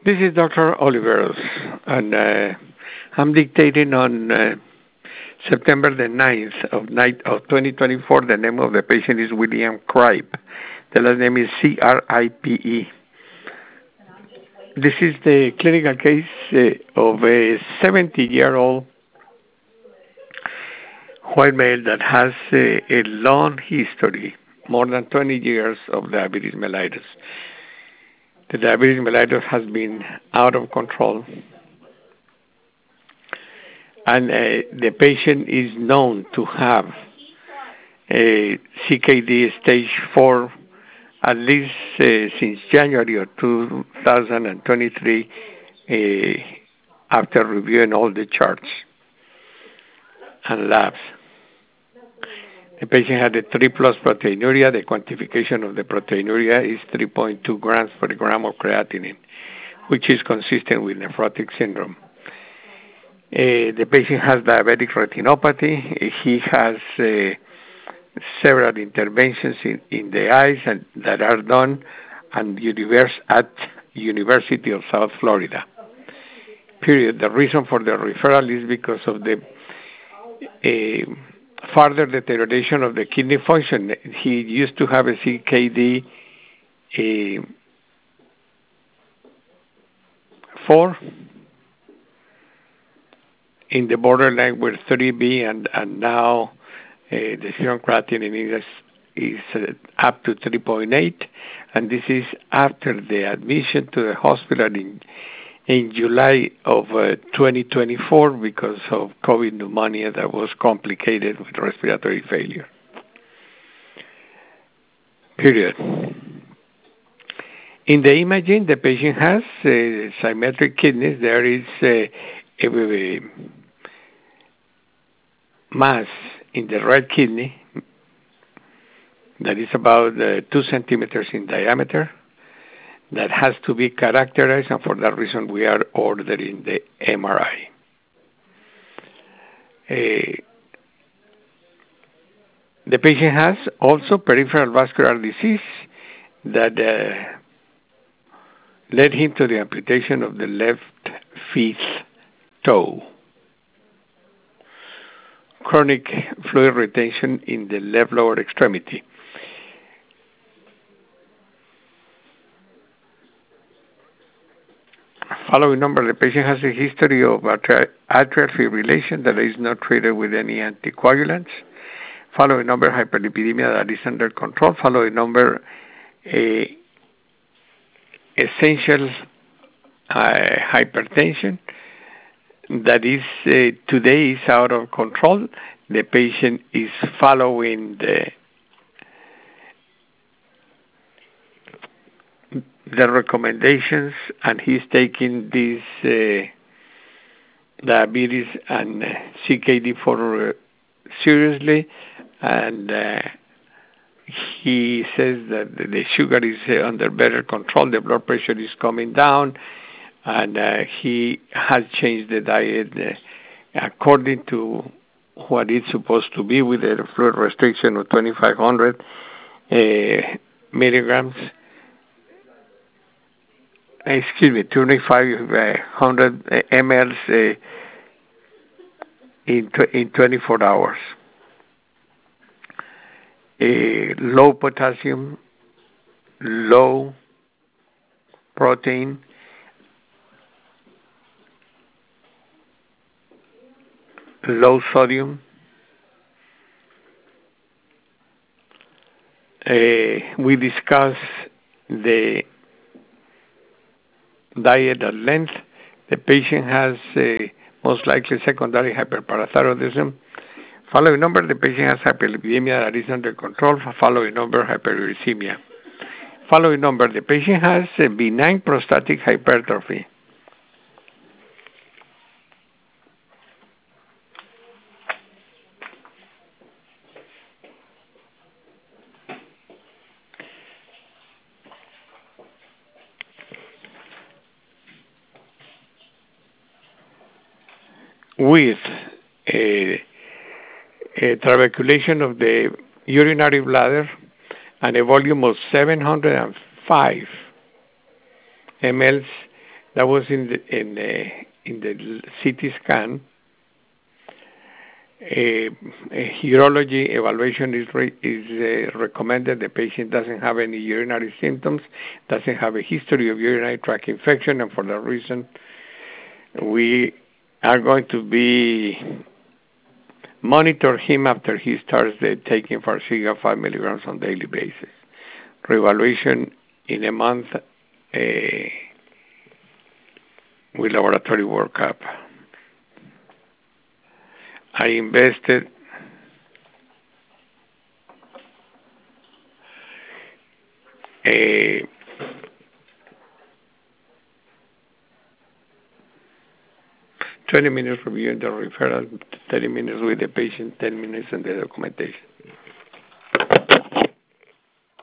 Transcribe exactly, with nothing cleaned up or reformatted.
This is Doctor Oliveros, and uh, I'm dictating on uh, September the ninth of, night of twenty twenty-four. The name of the patient is William Cripe. The last name is C R I P E. This is the clinical case uh, of a seventy-year-old white male that has uh, a long history, more than twenty years of diabetes mellitus. The diabetes mellitus has been out of control, and uh, the patient is known to have a C K D stage four at least uh, since January of two thousand twenty-three, uh, after reviewing all the charts and labs. The patient had a three plus proteinuria. The quantification of the proteinuria is three point two grams per gram of creatinine, which is consistent with nephrotic syndrome. Uh, the patient has diabetic retinopathy. He has uh, several interventions in, in the eyes and, that are done and univers at University of South Florida. Period. The reason for the referral is because of the uh, further deterioration of the kidney function. He used to have a C K D uh, four in the borderline with three B, and, and now uh, the serum creatinine is, is uh, up to three point eight, and this is after the admission to the hospital in in July of uh, twenty twenty-four because of COVID pneumonia that was complicated with respiratory failure. Period. In the imaging, the patient has uh, symmetric kidneys. There is uh, a, a mass in the right kidney that is about uh, two centimeters in diameter. That has to be characterized, and for that reason we are ordering the M R I. Uh, the patient has also peripheral vascular disease that uh, led him to the amputation of the left fifth toe. Chronic fluid retention in the left lower extremity. Following number, the patient has a history of atrial fibrillation that is not treated with any anticoagulants. Following number, hyperlipidemia that is under control. Following number, a essential uh, hypertension that is uh, today is out of control. The patient is following the the recommendations, and he's taking this uh, diabetes and uh, C K D four uh, seriously, and uh, he says that the sugar is uh, under better control, the blood pressure is coming down, and uh, he has changed the diet uh, according to what it's supposed to be, with a fluid restriction of twenty-five hundred uh, milligrams. Excuse me, twenty-five hundred milliliters uh, in tw- in twenty-four hours. Uh, low potassium, low protein, low sodium. Uh, we discuss the diet at length. The patient has uh, most likely secondary hyperparathyroidism. Following number, the patient has hyperlipidemia that is under control. Following number, hyperuricemia. Following number, the patient has a benign prostatic hypertrophy. With a, a trabeculation of the urinary bladder and a volume of seven hundred five milliliters That was in the in the in the C T scan. A, a urology evaluation is re, is uh, recommended. The patient doesn't have any urinary symptoms, doesn't have a history of urinary tract infection, and for that reason, we are going to be monitor him after he starts the taking Farxiga five milligrams on daily basis. Reevaluation in a month uh, with laboratory workup. I invested a twenty minutes reviewing the referral, thirty minutes with the patient, ten minutes in the documentation.